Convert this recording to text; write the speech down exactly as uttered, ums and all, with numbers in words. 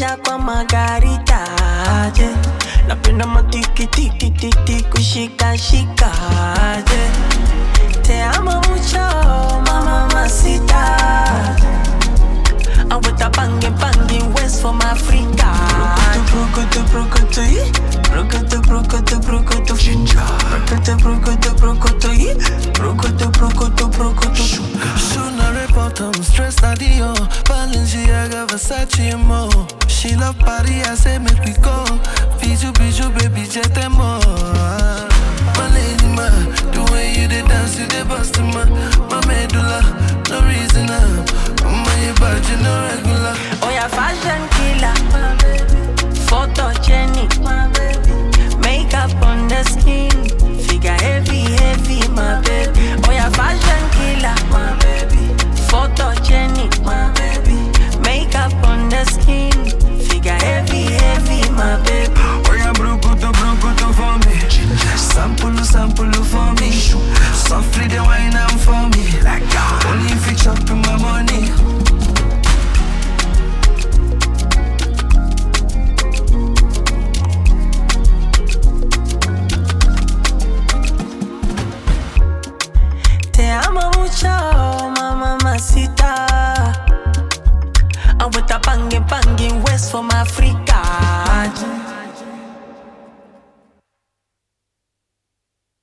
Nenda kwa Margarita, yeah. Napenda matiki tiki tiki kushika shika, yeah. Te amo mucho, mama masita. I'm with a bangin' bangin' West from Africa. Brukutu brukutu brukutu brukutu brukutu brukutu brukutu brukutu brukutu brukutu brukutu. Shooting a report, I'm stressed out the yo. Balenciaga, Versace and more. She love party, I say make we go. Bijou, bijou, baby, jet and more. My lady, ma, the way you dey dance, you dey bust ma. My medulla, no reason up. My bad, you no regular. Oh yeah, fashion killer, photo Jenny, makeup on the skin, figure heavy, heavy, my baby. Oh yeah, fashion killer, my baby. Photo Jenny, my baby. Makeup on the skin, figure heavy, heavy, my baby. Oh yeah, brukutu, brukutu for me. Sample, sample for me. Softly the wine and for me. Only if you chop in my money. Te amo mucho, mama masita. I'm with a bangin' bangin' West from Africa.